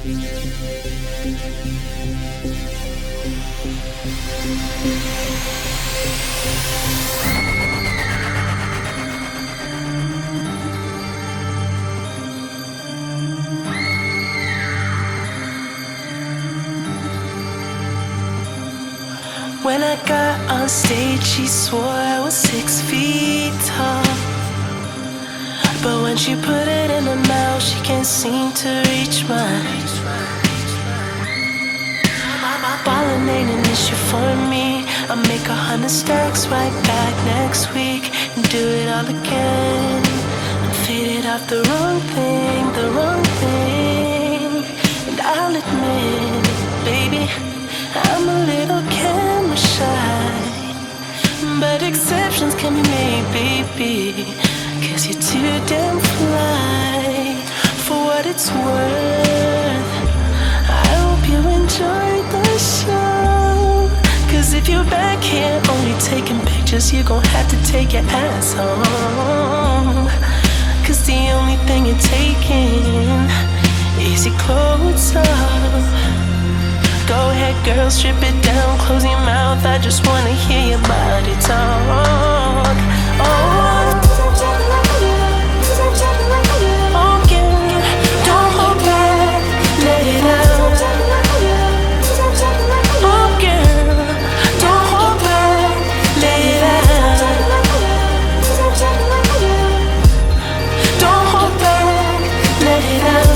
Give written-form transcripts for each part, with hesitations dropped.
When I got on stage, she swore I was 6 feet tall. But when she put it in her mouth, she can't seem to reach mine. Ballin' ain't an issue for me. I'll make 100 stacks right back next week and do it all again. I'm faded off the wrong thing, the wrong thing. And I'll admit, baby, I'm a little camera shy, but exceptions can be made, baby, 'cause you're too damn fly. For what it's worth, I hope you enjoyed the show, 'cause if you're back here only taking pictures, you're gon' have to take your ass home, 'cause the only thing you're taking is your clothes off. Go ahead, girl, strip it down, close your mouth. I just wanna hear your body talk. Oh, yeah, don't hold back, let it out. Oh, girl, don't hold back, let it out. Don't hold back, let it out.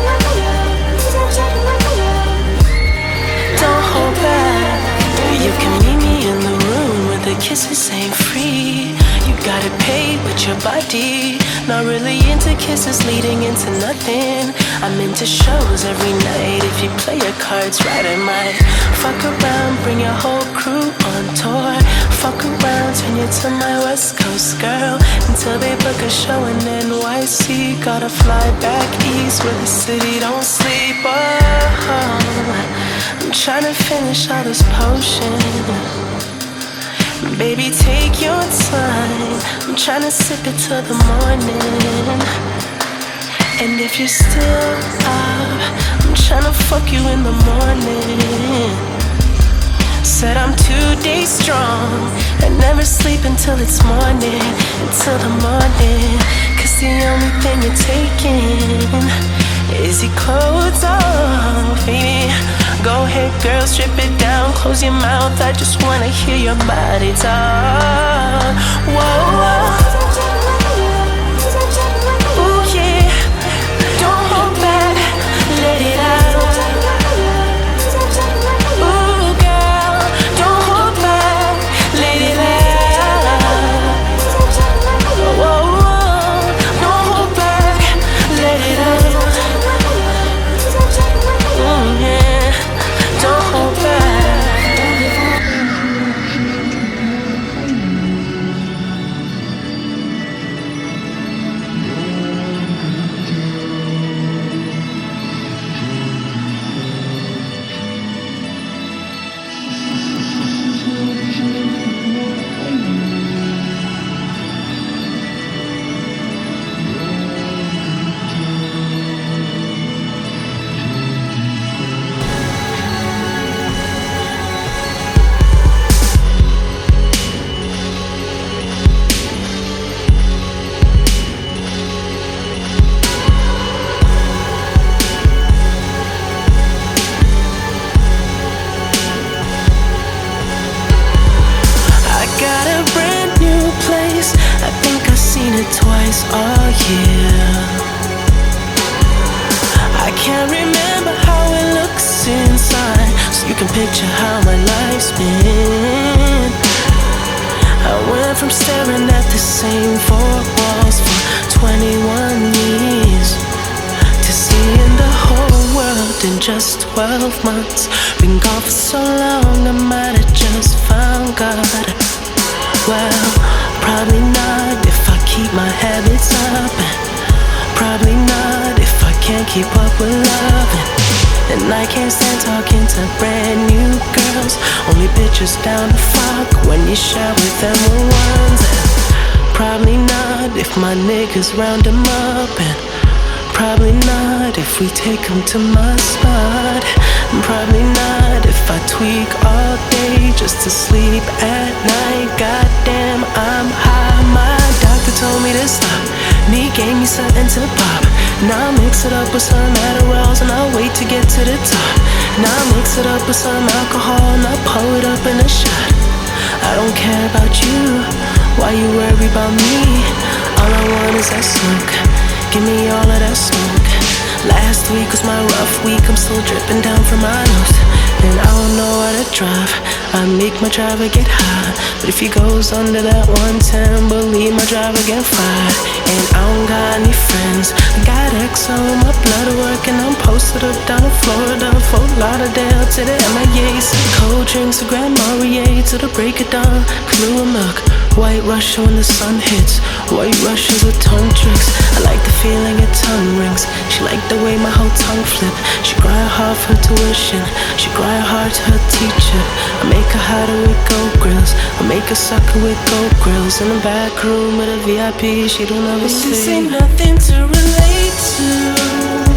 You can meet me in the room where the kisses ain't free. You got it paid with your body. Not really into kisses leading into nothing. I'm into shows every night. If you play your cards right, I might fuck around, bring your whole crew on tour. Fuck around, turn you to my West Coast girl until they book a show in NYC. Gotta fly back east where the city don't sleep. Oh, I'm trying to finish all this potion. Baby, take your time. I'm trying to sip it till the morning. And if you're still up, I'm trying to fuck you in the morning. Said I'm 2 days strong and never sleep until it's morning. Until the morning. 'Cause the only thing you're taking is your clothes off, baby. Go ahead, girl, strip it down, close your mouth. I just wanna hear your body talk. Whoa, whoa. Ooh, yeah. Don't hold back, let it out. Ooh, girl, don't hold back, let it out. Whoa, whoa. Don't hold back, let it out. Yeah. Don't hold back. Twice all year. I can't remember how it looks inside, so you can picture how my life's been. I went from staring at the same four walls for 21 years to seeing the whole world in just 12 months. Been gone for so long, I might have just found God. Well, probably not if I keep my habits up, and probably not if I can't keep up with loving. And I can't stand talking to brand new girls, only bitches down to fuck when you share with them ones. And probably not if my niggas round them up, and Probably not if we take them to my spot. Probably not if I tweak all day just to sleep at night. Goddamn, I'm high. My doctor told me to stop, and he gave me something to pop. Now I mix it up with some Adderalls and I'll wait to get to the top. Now I mix it up with some alcohol and I pour it up in a shot. I don't care about you, why you worry about me? All I want is that smoke, give me all of that smoke. Last week was my rough week, I'm still dripping down from my nose. And I don't know how to drive, I make my driver get high. But if he goes under that 110, believe my driver get fired. And I don't got any friends, I got X on my blood work. And I'm posted up down in Florida, Fort Lauderdale to the MIA. Some cold drinks, a Grand Marnier to the break of dawn. Fluid milk, White Russian when the sun hits. White Russians with tongue tricks, I like the feeling your tongue rings. She liked the way my whole tongue flip. She cried hard for tuition, she cried hard to her teacher. I make her hotter with gold grills, I make her sucker with gold grills. In the back room with a VIP, she don't ever sleep. This ain't nothing to relate to.